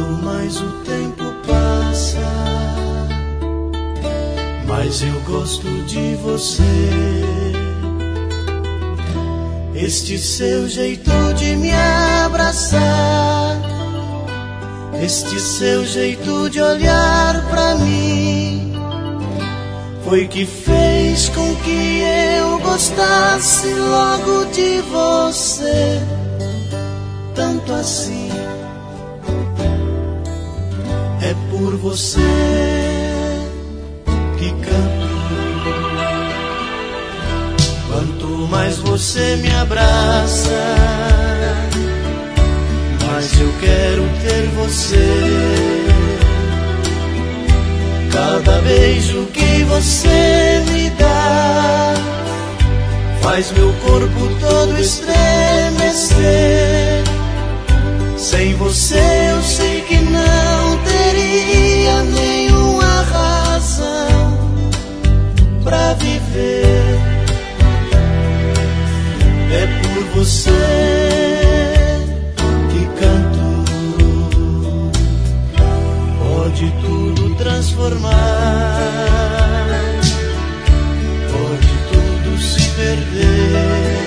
mais o tempo passa, mais eu gosto de você. Este seu jeito de me abraçar, este seu jeito de olhar pra mim, foi que fez com que eu gostasse logo de você, tanto assim. É por você que canto. Quanto mais você me abraça, mais eu quero ter você. Cada beijo que você me dá faz meu corpo todo estremecer. Sem você eu sei que não teria nenhuma razão pra viver. É por você que canto. Pode tudo transformar, pode tudo se perder,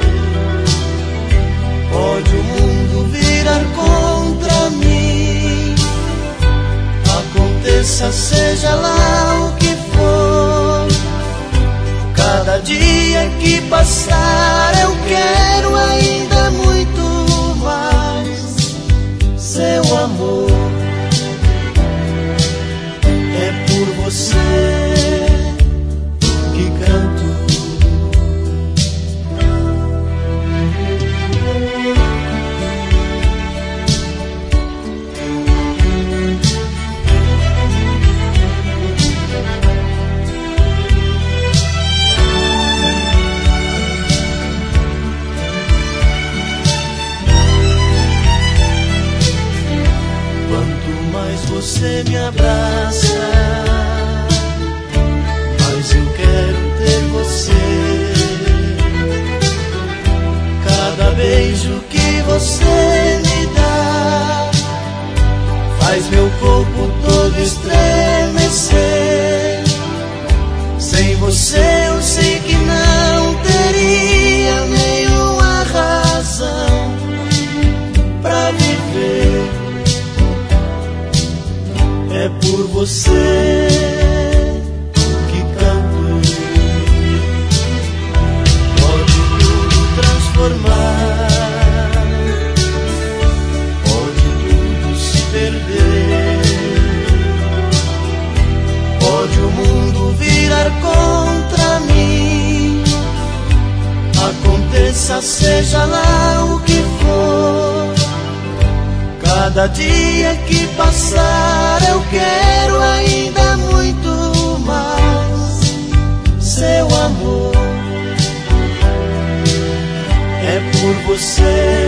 pode o mundo virar contra mim. Aconteça, seja lá o que for, cada dia que passar eu quero ainda muito mais seu amor. É por você que canto. Você me abraça, mas eu quero ter você. Cada beijo que você me dá faz meu corpo todo estremecer. Sem você eu sei que não teria nenhuma razão pra viver. É por você que canto. Pode tudo transformar, pode tudo se perder, pode o mundo virar contra mim. Aconteça, seja lá o que for, cada dia que passar eu quero ainda muito mais seu amor. É por você